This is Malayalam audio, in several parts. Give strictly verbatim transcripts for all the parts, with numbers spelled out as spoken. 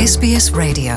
S B S Radio.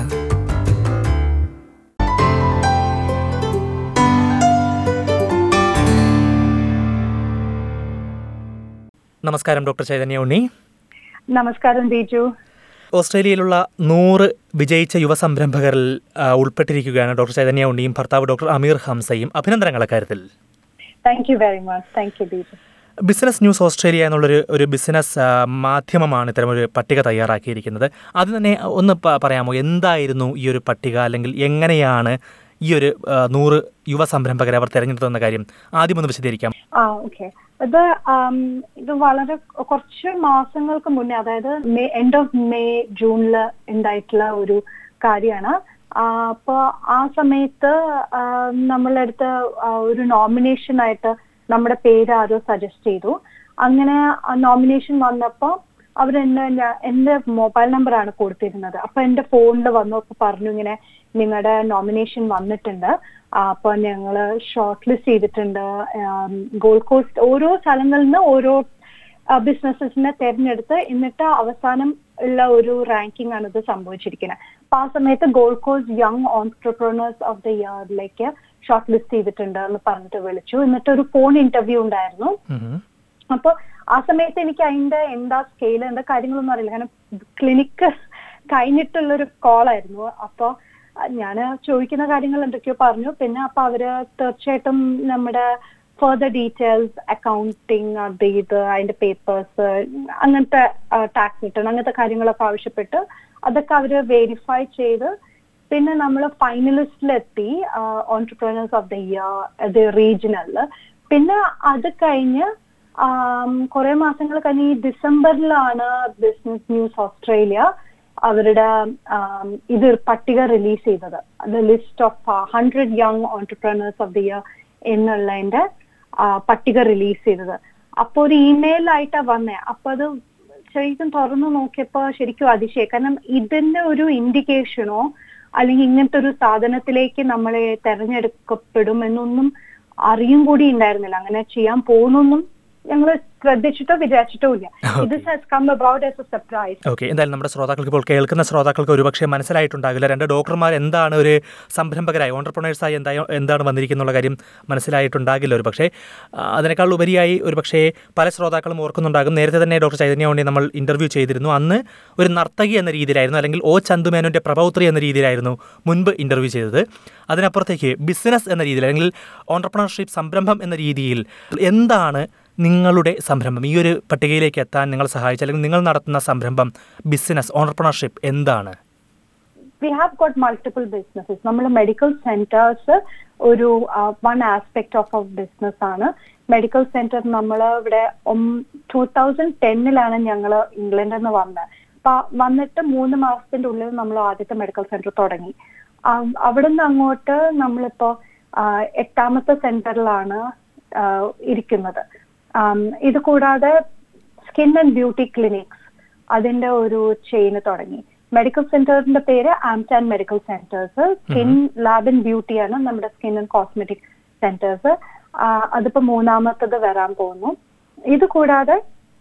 നമസ്കാരം ഡോക്ടർ ചൈതന്യ ഉണ്ണി. നമസ്കാരം ദീജു. ഓസ്ട്രേലിയയിലുള്ള നൂറ് വിജയിച്ച യുവ സംരംഭകരിൽ ഉൾപ്പെട്ടിരിക്കുകയാണ് ഡോക്ടർ ചൈതന്യ ഉണ്ണിയും ഭർത്താവ് ഡോക്ടർ അമീർ ഹംസയും. അഭിനന്ദനങ്ങൾ അക്കാര്യത്തിൽ. Thank you very much. Thank you Deeju. Business news Australia എന്നുള്ളൊരു ഒരു ബിസിനസ് മാധ്യമമാണ് ഇത്തരമൊരു പട്ടിക തയ്യാറാക്കിയിരിക്കുന്നത്. അത് തന്നെ ഒന്ന് പറയാമോ, എന്തായിരുന്നു ഈ ഒരു പട്ടിക, അല്ലെങ്കിൽ എങ്ങനെയാണ് ഈ ഒരു നൂറ് യുവ സംരംഭകരെ അവർ തിരഞ്ഞെടുത്തുന്ന കാര്യം ആദ്യം ഒന്ന് വിശദീകരിക്കാം. ആ ഓക്കെ ഇത് ഇത് വളരെ കുറച്ച് മാസങ്ങൾക്ക് മുന്നേ, അതായത് മെയ് എൻഡ് ഓഫ് മെയ് ജൂണില് ഉണ്ടായിട്ടുള്ള ഒരു കാര്യമാണ്. അപ്പൊ ആ സമയത്ത് നമ്മളെടുത്ത ഒരു നോമിനേഷൻ ആയിട്ട് നമ്മുടെ പേര് ആരോ സജസ്റ്റ് ചെയ്തു. അങ്ങനെ നോമിനേഷൻ വന്നപ്പോൾ അവരെന്നെ എന്റെ മൊബൈൽ നമ്പറാണ് കൊടുത്തിരുന്നത്. അപ്പൊ എന്റെ ഫോണിൽ വന്നു അപ്പൊ പറഞ്ഞു ഇങ്ങനെ നിങ്ങളുടെ നോമിനേഷൻ വന്നിട്ടുണ്ട്, അപ്പൊ ഞങ്ങള് ഷോർട്ട് ലിസ്റ്റ് ചെയ്തിട്ടുണ്ട്. ഗോൾഡ് കോസ്റ്റ് ഓരോ സ്ഥലങ്ങളിൽ നിന്ന് ഓരോ ബിസിനസിനെ തെരഞ്ഞെടുത്ത് എന്നിട്ട് അവസാനം ഉള്ള ഒരു റാങ്കിങ് ആണ് ഇത് സംഭവിച്ചിരിക്കുന്നത്. അപ്പൊ ആ സമയത്ത് Gold Coast young entrepreneurs of the ഇയറിലേക്ക് ഷോർട്ട് ലിസ്റ്റ് ചെയ്തിട്ടുണ്ട് എന്ന് പറഞ്ഞിട്ട് വിളിച്ചു. എന്നിട്ട് ഒരു ഫോൺ ഇന്റർവ്യൂ ഉണ്ടായിരുന്നു. അപ്പൊ ആ സമയത്ത് എനിക്ക് അതിന്റെ എന്താ സ്കെയിൽ എന്താ കാര്യങ്ങളൊന്നും അറിയില്ല, കാരണം ക്ലിനിക്ക് കഴിഞ്ഞിട്ടുള്ളൊരു കോളായിരുന്നു. അപ്പൊ ഞാൻ ചോദിക്കുന്ന കാര്യങ്ങൾ എന്തൊക്കെയോ പറഞ്ഞു. പിന്നെ അപ്പൊ അവര് തീർച്ചയായിട്ടും നമ്മുടെ ഫർദർ ഡീറ്റെയിൽസ്, അക്കൗണ്ടിങ്, അത് ഇത് അതിന്റെ പേപ്പേഴ്സ്, അങ്ങനത്തെ ടാക്സ് റിട്ടേൺ, അങ്ങനത്തെ കാര്യങ്ങളൊക്കെ ആവശ്യപ്പെട്ട് അതൊക്കെ അവര് വെരിഫൈ ചെയ്ത് പിന്നെ നമ്മൾ ഫൈനലിസ്റ്റിലെത്തി ഓൺട്രപ്രനേഴ്സ് ഓഫ് ദ ഇയർ അത് റീജിയണലില്. പിന്നെ അത് കഴിഞ്ഞ് കുറെ മാസങ്ങൾ കഴിഞ്ഞ് ഈ ഡിസംബറിലാണ് ബിസിനസ് ന്യൂസ് ഓസ്ട്രേലിയ അവരുടെ ഇത് പട്ടിക റിലീസ് ചെയ്തത്. The list of hundred young entrepreneurs of the year എന്നുള്ളതിന്റെ പട്ടിക റിലീസ് ചെയ്തത്. അപ്പൊ ഒരു ഇമെയിൽ ആയിട്ടാ വന്നേ. അപ്പൊ അത് ശരിക്കും തുറന്നു നോക്കിയപ്പോ ശരിക്കും അതിശയം, കാരണം ഇതിന്റെ ഒരു ഇൻഡിക്കേഷനോ അല്ലെങ്കിൽ ഇങ്ങനത്തെ ഒരു സാധനത്തിലേക്ക് നമ്മളെ തെരഞ്ഞെടുക്കപ്പെടും എന്നൊന്നും അറിയും കൂടി ഉണ്ടായിരുന്നില്ല. അങ്ങനെ ചെയ്യാൻ പോകുന്നൊന്നും ഞങ്ങൾ ശ്രദ്ധിച്ചിട്ടോ വിചാരിച്ചിട്ടോ ഇല്ല. ഇത് has come about as a surprise. Okay, എന്തായാലും നമ്മുടെ ശ്രോതാക്കൾക്ക്, ഇപ്പോൾ കേൾക്കുന്ന ശ്രോതാക്കൾക്ക് ഒരുപക്ഷെ മനസ്സിലായിട്ടുണ്ടാകില്ല, രണ്ട് ഡോക്ടർമാർ എന്താണ് ഒരു സംരംഭകരായി ഓൺട്രപ്രണേഴ്സായി എന്താ എന്താണ് വന്നിരിക്കുന്നുള്ള കാര്യം മനസ്സിലായിട്ടുണ്ടാകില്ല ഒരു പക്ഷേ. അതിനേക്കാൾ ഉപരിയായി ഒരു പക്ഷേ പല ശ്രോതാക്കളും ഓർക്കുന്നുണ്ടാകും, നേരത്തെ തന്നെ ഡോക്ടർ ചൈതന്യ ഉണ്ണി നമ്മൾ ഇൻ്റർവ്യൂ ചെയ്തിരുന്നു. അന്ന് ഒരു നർത്തകി എന്ന രീതിയിലായിരുന്നു, അല്ലെങ്കിൽ ഓ ചന്തുമേനോൻ്റെ പ്രഭൗത്രി എന്ന രീതിയിലായിരുന്നു മുൻപ് ഇൻ്റർവ്യൂ ചെയ്തത്. അതിനപ്പുറത്തേക്ക് ബിസിനസ് എന്ന രീതിയിൽ, അല്ലെങ്കിൽ ഓൺട്രപ്രണർഷിപ്പ് സംരംഭം എന്ന രീതിയിൽ എന്താണ് നിങ്ങളുടെ സംരംഭം, ഈ ഒരു പട്ടികയിലേക്ക് എത്താൻ നിങ്ങൾ സഹായിച്ച, അല്ലെങ്കിൽ നിങ്ങൾ നടത്തുന്ന സംരംഭം, ബിസിനസ്, ഓൺട്രപ്രണർഷിപ്പ് എന്താണ്? We have got multiple businesses. നമ്മൾ മെഡിക്കൽ സെന്റേഴ്സ് ഒരു one aspect of our business ആണ്. മെഡിക്കൽ സെന്റർ നമ്മൾ ഇവിടെ ടൂ തൗസൻഡ് ടെന്നിലാണ് ഞങ്ങൾ ഇംഗ്ലണ്ടിൽ നിന്ന് വന്നത്. അപ്പൊ വന്നിട്ട് മൂന്ന് മാസത്തിന്റെ ഉള്ളിൽ നമ്മൾ ആദ്യത്തെ മെഡിക്കൽ സെന്റർ തുടങ്ങി. അവിടെ നിന്ന് അങ്ങോട്ട് നമ്മളിപ്പോ എട്ടാമത്തെ സെന്ററിലാണ് ഇരിക്കുന്നത്. ഇത് കൂടാതെ സ്കിൻ ആൻഡ് ബ്യൂട്ടി ക്ലിനിക്സ് അതിന്റെ ഒരു ചെയിന് തുടങ്ങി. മെഡിക്കൽ സെന്ററിന്റെ പേര് ആംറ്റാൻ medical centres. Skin lab and beauty ആണ് നമ്മുടെ സ്കിൻ ആൻഡ് കോസ്മെറ്റിക് സെന്റേഴ്സ്. അതിപ്പോ മൂന്നാമത്തത് വരാൻ പോകുന്നു. ഇത് കൂടാതെ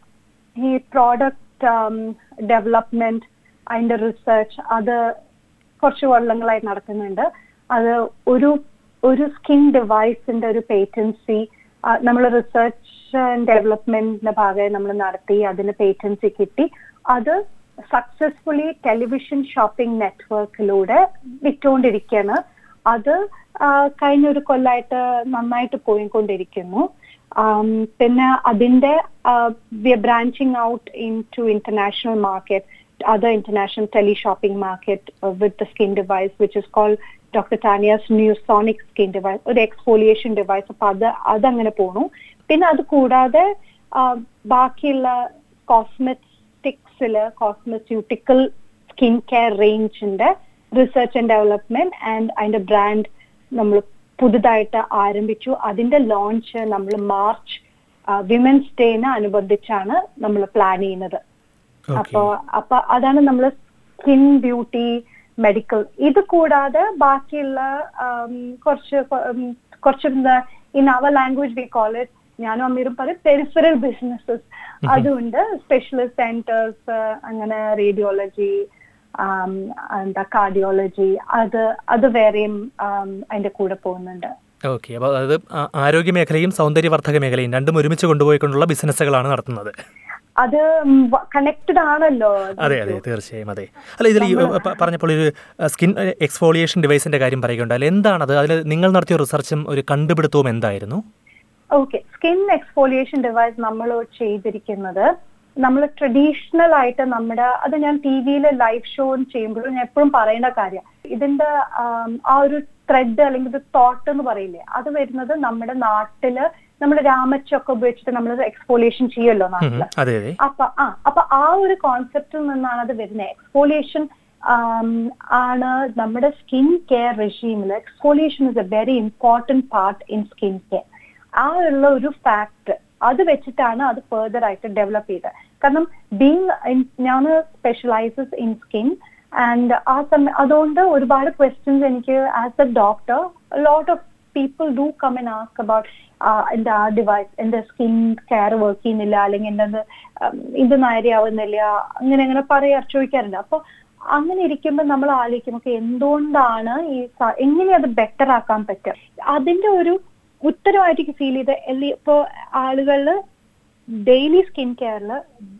ഈ പ്രോഡക്റ്റ് ഡെവലപ്മെന്റ്, അതിന്റെ റിസർച്ച് അത് കുറച്ച് കൊല്ലങ്ങളായി നടക്കുന്നുണ്ട്. അത് ഒരു ഒരു സ്കിൻ ഡിവൈസിന്റെ ഒരു പേറ്റൻസി നമ്മൾ റിസർച്ച് ആൻഡ് ഡെവലപ്മെന്റിന്റെ ഭാഗമായി നമ്മൾ നടത്തി, അതിന് പേറ്റൻസി കിട്ടി. അത് സക്സസ്ഫുള്ളി ടെലിവിഷൻ ഷോപ്പിംഗ് നെറ്റ്വർക്കിലൂടെ വിറ്റുകൊണ്ടിരിക്കുകയാണ്. അത് കഴിഞ്ഞൊരു കൊല്ലമായിട്ട് നന്നായിട്ട് പോയിക്കൊണ്ടിരിക്കുന്നു. പിന്നെ അതിന്റെ branching out into international market, other international tele shopping market uh, with the skin device which is called Doctor Tanya's Neosonic skin device, ഒരു എക്സ്ഫോലിയേഷൻ ഡിവൈസ്. അപ്പൊ അത് അതങ്ങനെ പോണു. പിന്നെ അത് കൂടാതെ ബാക്കിയുള്ള കോസ്മെറ്റിക്സില് കോസ്മെസ്യൂട്ടിക്കൽ സ്കിൻ കെയർ റേഞ്ചിന്റെ റിസർച്ച് ആൻഡ് ഡെവലപ്മെന്റ് ആൻഡ് അതിന്റെ ബ്രാൻഡ് നമ്മൾ പുതുതായിട്ട് ആരംഭിച്ചു. അതിന്റെ ലോഞ്ച് നമ്മൾ മാർച്ച് വിമൻസ് ഡേന് അനുബന്ധിച്ചാണ് നമ്മൾ പ്ലാൻ ചെയ്യുന്നത്. അപ്പൊ അപ്പൊ അതാണ് നമ്മൾ സ്കിൻ ബ്യൂട്ടി മെഡിക്കൽ. ഇത് കൂടാതെ ബാക്കിയുള്ള കുറച്ച് കുറച്ച് in our language we call it, ഞാനും അമീറും പറയും പെരിഫറൽ ബിസിനസ്സസ്. അതുണ്ട്, സ്പെഷ്യലിസ്റ്റ് സെന്റേഴ്സ്, അങ്ങനെ റേഡിയോളജി, എന്താ കാർഡിയോളജി, അത് അത് വേറെയും അതിന്റെ കൂടെ പോകുന്നുണ്ട്. ഓക്കെ, അപ്പോൾ അതായത് ആരോഗ്യ മേഖലയും സൗന്ദര്യവർദ്ധക മേഖലയും രണ്ടും ഒരുമിച്ച് കൊണ്ടുപോയിക്കൊണ്ടുള്ള ബിസിനസ്സുകളാണ് നടത്തുന്നത്. അത് കണക്റ്റഡ് ആണല്ലോ. അതെ അതെ തീർച്ചയായും. അതെ, അല്ല ഇതിൽ ഈ പറഞ്ഞപ്പോൾ ഒരു സ്കിൻ എക്സ്ഫോളിയേഷൻ ഡിവൈസിന്റെ കാര്യം പറയുകയുണ്ടായാലും എന്താണത്? അതിൽ നിങ്ങൾ നടത്തിയ റിസർച്ചും ഒരു കണ്ടുപിടുത്തവും എന്തായിരുന്നു? ഓക്കെ, സ്കിൻ എക്സ്ഫോളിയേഷൻ ഡിവൈസ് നമ്മൾ ചെയ്തിരിക്കുന്നത് നമ്മൾ ട്രഡീഷണൽ ആയിട്ട് നമ്മുടെ, അത് ഞാൻ ടി വിയിൽ ലൈവ് ഷോ ചെയ്യുമ്പോഴും ഞാൻ എപ്പോഴും പറയേണ്ട കാര്യം, ഇതിന്റെ ആ ഒരു ത്രെഡ് അല്ലെങ്കിൽ ഇത് തോട്ട് എന്ന് പറയില്ലേ, അത് വരുന്നത് നമ്മുടെ നാട്ടില് നമ്മൾ രാമച്ചൊക്കെ ഉപയോഗിച്ചിട്ട് നമ്മൾ എക്സ്ഫോളിയേഷൻ ചെയ്യുമല്ലോ നാട്ടില്. അപ്പൊ ആ അപ്പൊ ആ ഒരു കോൺസെപ്റ്റിൽ നിന്നാണ് അത് വരുന്നത്. എക്സ്ഫോളിയേഷൻ ആണ് നമ്മുടെ സ്കിൻ കെയർ റെഷീമിൽ. Exfoliation is a very important part in skin care. ആ ഉള്ള ഒരു ഫാക്ട് അത് വെച്ചിട്ടാണ് അത് ഫെർദർ ആയിട്ട് ഡെവലപ്പ് ചെയ്തത്. കാരണം ബീങ് ഞാൻ സ്പെഷ്യലൈസസ് ഇൻ സ്കിൻ ആൻഡ് ആ സമയം അതുകൊണ്ട് ഒരുപാട് ക്വസ്റ്റ്യൻസ് എനിക്ക് as a doctor lot of people do come and ask about എന്റെ ആ ഡിവൈസ്, എന്റെ സ്കിൻ കെയർ വർക്ക് ചെയ്യുന്നില്ല, അല്ലെങ്കിൽ എന്റെ ഇത് നേരെയാവുന്നില്ല, അങ്ങനെ അങ്ങനെ പറയാ ചോദിക്കാറുണ്ട്. അപ്പൊ അങ്ങനെ ഇരിക്കുമ്പോൾ നമ്മൾ ആലോചിക്കും ഓക്കെ എന്തുകൊണ്ടാണ് ഈ എങ്ങനെ അത് ബെറ്റർ ആക്കാൻ പറ്റുക. അതിന്റെ ഒരു ഉത്തരവായിട്ട് ഫീൽ ചെയ്ത് ഇപ്പോ ആളുകളില് ഡെയിലി സ്കിൻ കെയറിൽ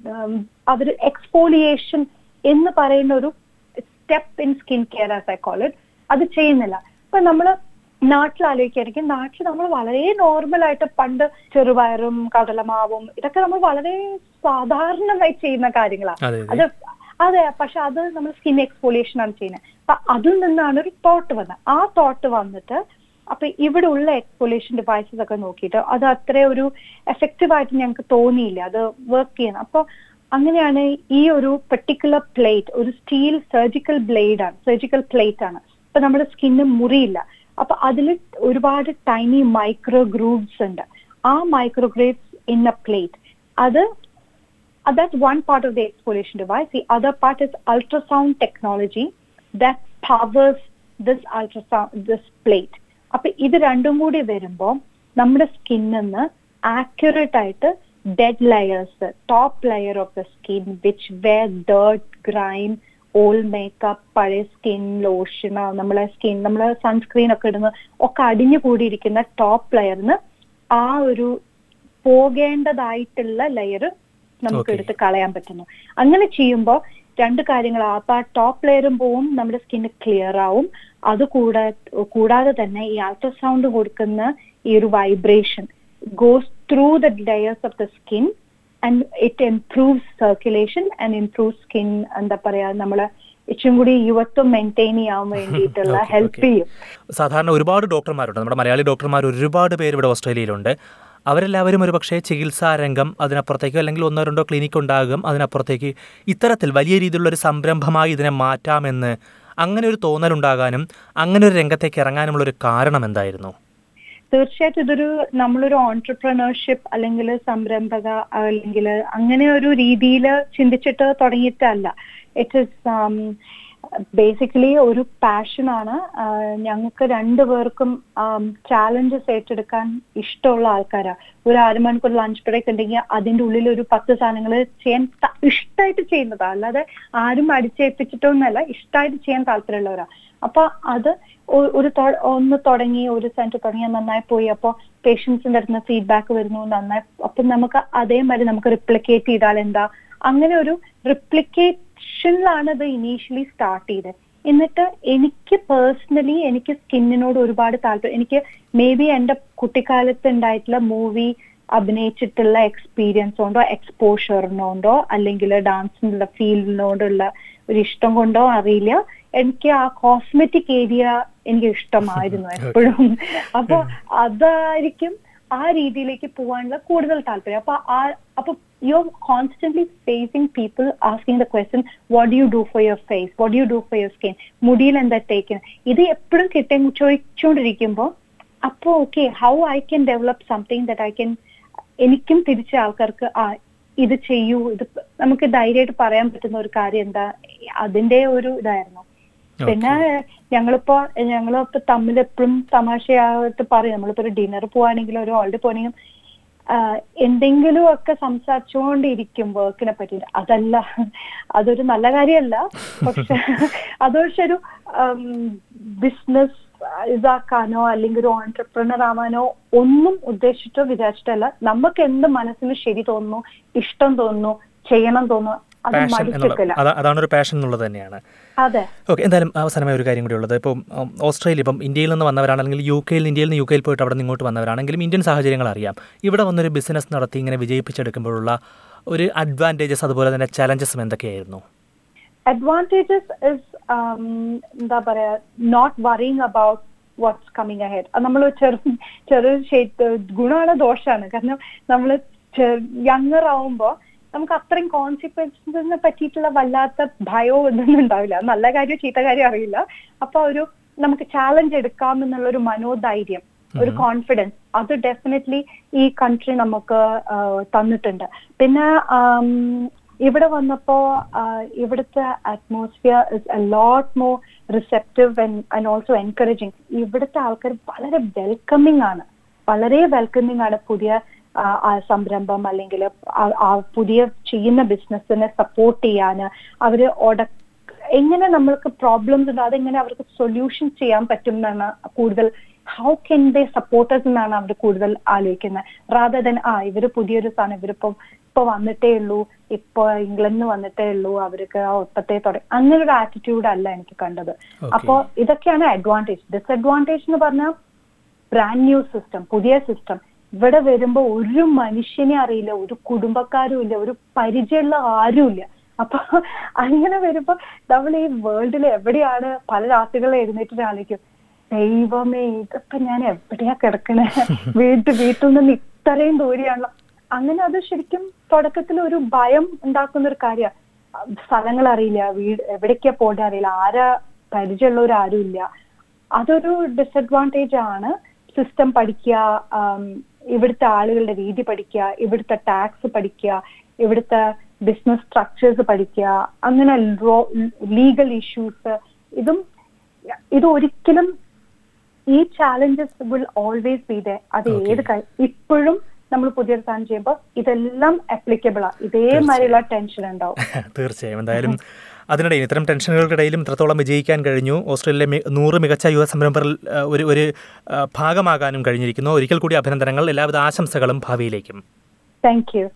അവര് എക്സ്ഫോളിയേഷൻ എന്ന് പറയുന്ന ഒരു step in skin care as I call it അത് ചെയ്യുന്നില്ല. ഇപ്പൊ നമ്മള് നാട്ടിൽ ആലോചിക്കായിരിക്കും, നാട്ടിൽ നമ്മൾ വളരെ നോർമൽ ആയിട്ട് പണ്ട് ചെറുപയറും കടലമാവും ഇതൊക്കെ നമ്മൾ വളരെ സാധാരണമായി ചെയ്യുന്ന കാര്യങ്ങളാണ്. അത് അതെ, പക്ഷെ അത് നമ്മൾ സ്കിൻ എക്സ്ഫോളിയേഷൻ ആണ് ചെയ്യുന്നത്. അപ്പൊ അതിൽ നിന്നാണ് ഒരു തോട്ട് വന്നത്. ആ തോട്ട് വന്നിട്ട് അപ്പൊ ഇവിടെ ഉള്ള എക്സ്ഫോളിയേഷൻ ഡിവൈസസ് ഒക്കെ നോക്കിയിട്ട് അത് അത്ര ഒരു എഫക്റ്റീവ് ആയിട്ട് ഞങ്ങൾക്ക് തോന്നിയില്ല അത് വർക്ക് ചെയ്യുന്നത്. അപ്പൊ അങ്ങനെയാണ് ഈ ഒരു പെർട്ടിക്കുലർ പ്ലേറ്റ് ഒരു സ്റ്റീൽ സർജിക്കൽ ബ്ലേഡ് ആണ്, സർജിക്കൽ പ്ലേറ്റ് ആണ്. അപ്പൊ നമ്മുടെ സ്കിന്ന് മുറിയില്ല. അപ്പൊ അതിൽ ഒരുപാട് ടൈനി മൈക്രോ ഗ്രൂവ്സ് ഉണ്ട്. ആ micro grooves in a plate, അത് that's one part of the exfoliation device. The other part is ultrasound technology that powers this ultrasound, this plate. അപ്പൊ ഇത് രണ്ടും കൂടി വരുമ്പോൾ നമ്മുടെ സ്കിന്നിന്ന് ആക്യുറേറ്റ് ആയിട്ട് dead layers, top layer of the skin which where dirt, grime, old makeup, പഴയ സ്കിൻ ലോഷൻ, നമ്മളെ സ്കിൻ നമ്മളെ സൺസ്ക്രീൻ ഒക്കെ ഇടുന്ന ഒക്കെ അടിഞ്ഞു കൂടിയിരിക്കുന്ന ടോപ്പ് ലെയറിന് ആ ഒരു പോകേണ്ടതായിട്ടുള്ള ലെയർ നമുക്ക് എടുത്ത് കളയാൻ പറ്റുന്നു. അങ്ങനെ ചെയ്യുമ്പോൾ രണ്ട് കാര്യങ്ങളാണ്. അപ്പൊ ആ ടോപ്പ് ലെയറും പോവും, നമ്മുടെ സ്കിന്ന് ക്ലിയർ ആവും. അത് കൂടാ കൂടാതെ തന്നെ ഈ അൾട്രാസൗണ്ട് കൊടുക്കുന്ന ഈ ഒരു vibration goes through the layers of the skin and it improves circulation and improve skin, എന്താ പറയാ, നമ്മളെ ഇച്ചും കൂടി യുവത്വം മെയിൻറ്റെയിൻ ചെയ്യാൻ വേണ്ടിയിട്ടുള്ള ഹെൽപ്പ് ചെയ്യും. സാധാരണ ഒരുപാട് ഡോക്ടർമാരുണ്ട്, നമ്മുടെ മലയാളി ഡോക്ടർമാർ ഒരുപാട് പേര് ഇവിടെ ഓസ്ട്രേലിയയിലുണ്ട്. അവരെല്ലാവരും ഒരു പക്ഷേ ചികിത്സാ രംഗം അതിനപ്പുറത്തേക്കോ അല്ലെങ്കിൽ ഒന്നോ രണ്ടോ ക്ലിനിക്ക് ഉണ്ടാകും, അതിനപ്പുറത്തേക്ക് ഇത്തരത്തിൽ വലിയ രീതിയിലുള്ളൊരു സംരംഭമായി ഇതിനെ മാറ്റാമെന്ന് അങ്ങനെ ഒരു തോന്നലുണ്ടാകാനും അങ്ങനെ ഒരു രംഗത്തേക്ക് ഇറങ്ങാനുമുള്ളൊരു കാരണം എന്തായിരുന്നു? തീർച്ചയായിട്ടും ഇതൊരു നമ്മളൊരു ഓൺട്രപ്രണർഷിപ്പ് അല്ലെങ്കിൽ സംരംഭക അല്ലെങ്കിൽ അങ്ങനെ ഒരു രീതിയിൽ ചിന്തിച്ചിട്ട് തുടങ്ങിയിട്ടല്ല. ഇറ്റ് ഇസ് ബേസിക്കലി ഒരു പാഷനാണ്. ഞങ്ങൾക്ക് രണ്ടുപേർക്കും ചാലഞ്ചസ് ഏറ്റെടുക്കാൻ ഇഷ്ടമുള്ള ആൾക്കാരാണ്. ഒരു അര മണിക്കൂർ ലഞ്ച് ബ്രേക്ക് ഉണ്ടെങ്കിൽ അതിൻ്റെ ഉള്ളിൽ ഒരു പത്ത് സാധനങ്ങൾ ചെയ്യാൻ ഇഷ്ടമായിട്ട് ചെയ്യുന്നതാണ്, അല്ലാതെ ആരും അടിച്ചേൽപ്പിച്ചിട്ടൊന്നുമല്ല, ഇഷ്ടമായിട്ട് ചെയ്യാൻ താല്പര്യമുള്ളവരാണ്. അപ്പൊ അത് ഒരു ഒന്ന് തുടങ്ങി ഒരു സെന്റർ തുടങ്ങിയാൽ നന്നായി പോയി. അപ്പോൾ പേഷ്യൻസിന്റെ അടുത്ത് നിന്ന് ഫീഡ്ബാക്ക് വരുന്നു നന്നായി. അപ്പൊ നമുക്ക് അതേമാതിരി നമുക്ക് റിപ്ലിക്കേറ്റ് ചെയ്താൽ എന്താ, അങ്ങനെ ഒരു റിപ്ലിക്കേഷനിലാണ് ഇത് ഇനീഷ്യലി സ്റ്റാർട്ട് ചെയ്തത്. എന്നിട്ട് എനിക്ക് പേഴ്സണലി എനിക്ക് സ്കിന്നിനോട് ഒരുപാട് താല്പര്യം, എനിക്ക് മേ ബി എൻ്റെ കുട്ടിക്കാലത്ത് ഉണ്ടായിട്ടുള്ള മൂവി അഭിനയിച്ചിട്ടുള്ള എക്സ്പീരിയൻസ് കൊണ്ടോ എക്സ്പോഷറിനോണ്ടോ അല്ലെങ്കിൽ ഡാൻസിനുള്ള ഫീൽഡിനോടുള്ള ഒരു ഇഷ്ടം കൊണ്ടോ അറിയില്ല, എനിക്ക് ആ കോസ്മെറ്റിക് ഏരിയ എനിക്ക് ഇഷ്ടമായിരുന്നു എപ്പോഴും. അപ്പൊ അതായിരിക്കും ആ രീതിയിലേക്ക് പോകാനുള്ള കൂടുതൽ താല്പര്യം. അപ്പൊ ആ അപ്പൊ you are constantly facing people asking the question what do you do for your face, what do you do for your skin, മുടിയിൽ എന്താ തേക്കുന്നത്, ഇത് എപ്പോഴും കിട്ടി ചോദിച്ചുകൊണ്ടിരിക്കുമ്പോൾ അപ്പോൾ okay how I can develop something that I can, എനിക്കും തിരിച്ച ആൾക്കാർക്ക് ആ ഇത് ചെയ്യൂ, ഇത് നമുക്ക് ധൈര്യമായിട്ട് പറയാൻ പറ്റുന്ന ഒരു കാര്യം എന്താ, അതിന്റെ ഒരു ഇതായിരുന്നു. പിന്നെ ഞങ്ങളിപ്പോ ഞങ്ങളിപ്പോ തമ്മിൽ എപ്പോഴും തമാശയായിട്ട് പറയും, നമ്മളിപ്പോ ഒരു ഡിന്നർ പോവാണെങ്കിലും ഒരു ഹോളിഡേ പോവാണെങ്കിലും എന്തെങ്കിലും ഒക്കെ സംസാരിച്ചുകൊണ്ടിരിക്കും വർക്കിനെ പറ്റിയിട്ട്. അതല്ല, അതൊരു നല്ല കാര്യമല്ല. പക്ഷെ അത് പക്ഷെ ഒരു ബിസിനസ് ഇതാക്കാനോ അല്ലെങ്കിൽ ഒരു ഓൺടർപ്രണർ ആവാനോ ഒന്നും ഉദ്ദേശിച്ചോ വിചാരിച്ചിട്ടല്ല. നമുക്ക് എന്ത് മനസ്സിന് ശരി തോന്നുന്നു, ഇഷ്ടം തോന്നുന്നു, ചെയ്യണം തോന്നുന്നു, അത് മടിച്ചിട്ടില്ല. അതാണ് ഒരു പാഷൻ എന്നുള്ളത് തന്നെയാണ്. അതെ. ഓക്കെ, എന്തായാലും അവസാനമായ ഒരു കാര്യം കൂടി ഉള്ളത്, ഇപ്പം ഓസ്ട്രേലിയ, ഇപ്പം ഇന്ത്യയിൽ നിന്ന് വന്നവരാണെങ്കിൽ യു കെയിൽ ഇന്ത്യയിൽ നിന്ന് യു കെയിൽ പോയിട്ട് അവിടെ നിന്ന് ഇങ്ങോട്ട് വന്നവരാണെങ്കിലും ഇന്ത്യൻ സാഹചര്യങ്ങൾ അറിയാം. ഇവിടെ വന്നൊരു ബിസിനസ് നടത്തി ഇങ്ങനെ വിജയിപ്പിച്ചെടുക്കുമ്പോഴുള്ള ഒരു അഡ്വാൻറ്റേജസ് അതുപോലെ തന്നെ ചലഞ്ചസും എന്തൊക്കെയായിരുന്നു? അഡ്വാൻറ്റേജസ് ഇസ് എന്താ പറയാ, not worrying about what's coming ahead. നമ്മൾ ചെറു ചെറു ഗുണമാണ് ദോഷമാണ്. കാരണം നമ്മൾ യങ്ങർ ആവുമ്പോൾ നമുക്ക് അത്രയും കോൺസിക്വൻസിനെ പറ്റിയിട്ടുള്ള വല്ലാത്ത ഭയവും ഇതൊന്നും ഉണ്ടാവില്ല. നല്ല കാര്യം ചീത്ത കാര്യം അറിയില്ല. അപ്പൊ ഒരു നമുക്ക് ചാലഞ്ച് എടുക്കാം എന്നുള്ളൊരു മനോധൈര്യം, ഒരു കോൺഫിഡൻസ്, അത് ഡെഫിനറ്റ്ലി ഈ കൺട്രി നമുക്ക് തന്നിട്ടുണ്ട്. പിന്നെ ഇവിടെ വന്നപ്പോ ഇവിടുത്തെ atmosphere is a lot more receptive and also encouraging. ഇവിടുത്തെ ആൾക്കാർ വളരെ വെൽക്കമിങ് ആണ്, വളരെ വെൽക്കമിങ് ആണ്. പുതിയ സംരംഭം അല്ലെങ്കിൽ പുതിയ ചെയ്യുന്ന ബിസിനസ്സിനെ സപ്പോർട്ട് ചെയ്യാന്, അവര് എങ്ങനെ നമ്മൾക്ക് പ്രോബ്ലംസ് ഉണ്ട് അതെങ്ങനെ അവർക്ക് സൊല്യൂഷൻ ചെയ്യാൻ പറ്റും എന്നാണ് കൂടുതൽ, ഹൗ കെൻ ദേ സപ്പോർട്ടേഴ്സ് എന്നാണ് അവർ കൂടുതൽ ആലോചിക്കുന്നത്. റാദർ ദൻ ആ ഇവര് പുതിയൊരു സാധനം, ഇവരിപ്പം ഇപ്പൊ വന്നിട്ടേ ഉള്ളൂ, ഇപ്പൊ ഇംഗ്ലണ്ടിൽ വന്നിട്ടേ ഉള്ളൂ, അവർക്ക് ഇപ്പത്തെ തുടങ്ങി, അങ്ങനെ ഒരു ആറ്റിറ്റ്യൂഡ് അല്ല എനിക്ക് കണ്ടത്. അപ്പോ ഇതൊക്കെയാണ് അഡ്വാൻറ്റേജ്. ഡിസഡ്വാൻറ്റേജ് എന്ന് പറഞ്ഞാൽ ബ്രാൻഡ് ന്യൂ സിസ്റ്റം, പുതിയ സിസ്റ്റം. ഇവിടെ വരുമ്പോ ഒരു മനുഷ്യനെ അറിയില്ല, ഒരു കുടുംബക്കാരും ഇല്ല, ഒരു പരിചയമുള്ള ആരും ഇല്ല. അപ്പൊ അങ്ങനെ വരുമ്പോ നമ്മൾ ഈ വേൾഡിൽ എവിടെയാണ് പല രാത്രികളിൽ എഴുന്നേറ്റ് ആലോചിക്കും, ദൈവമേ ഇതൊക്കെ ഞാൻ എവിടെയാ കിടക്കണേ, വീട്ട് വീട്ടിൽ നിന്ന് ഇത്രയും ദൂരെയാണല്ലോ. അങ്ങനെ അത് ശരിക്കും തുടക്കത്തിൽ ഒരു ഭയം ഉണ്ടാക്കുന്ന ഒരു കാര്യമാണ്. സ്ഥലങ്ങൾ അറിയില്ല, വീട് എവിടേക്കാ പോകേണ്ട അറിയില്ല, ആരാ പരിചയമുള്ളവരാരും ഇല്ല. അതൊരു ഡിസഡ്വാൻറ്റേജ് ആണ്. സിസ്റ്റം പഠിക്കുക, ഇവിടുത്തെ ആളുകളുടെ രീതി പഠിക്കുക, ഇവിടുത്തെ ടാക്സ് പഠിക്കുക, ഇവിടുത്തെ ബിസിനസ് സ്ട്രക്ചേഴ്സ് പഠിക്കുക, അങ്ങനെ ലീഗൽ ഇഷ്യൂസ്, ഇതും ഇത് ഒരിക്കലും ഈ challenges will always be there. അത് ഏത് ഇപ്പോഴും നമ്മൾ പുതിയൊരു സാധനം ചെയ്യുമ്പോൾ ഇതെല്ലാം അപ്ലിക്കബിൾ ആണ്. ഇതേമാതിരിയുള്ള ടെൻഷൻ ഉണ്ടാവും. തീർച്ചയായും. എന്തായാലും അതിനിടയിൽ ഇത്തരം ടെൻഷനുകൾക്കിടയിലും ഇത്രത്തോളം വിജയിക്കാൻ കഴിഞ്ഞു. ഓസ്ട്രേലിയയിലെ നൂറ് മികച്ച യുവ സംരംഭകരിൽ ഒരു ഒരു ഭാഗമാകാനും കഴിഞ്ഞിരിക്കുന്നു. ഒരിക്കൽ കൂടി അഭിനന്ദനങ്ങൾ, എല്ലാവിധ ആശംസകളും ഭാവിയിലേക്കും. Thank you.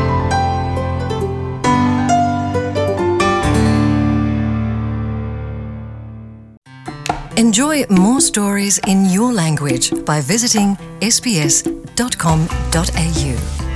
Enjoy more stories in your language by visiting s b s dot com dot a u.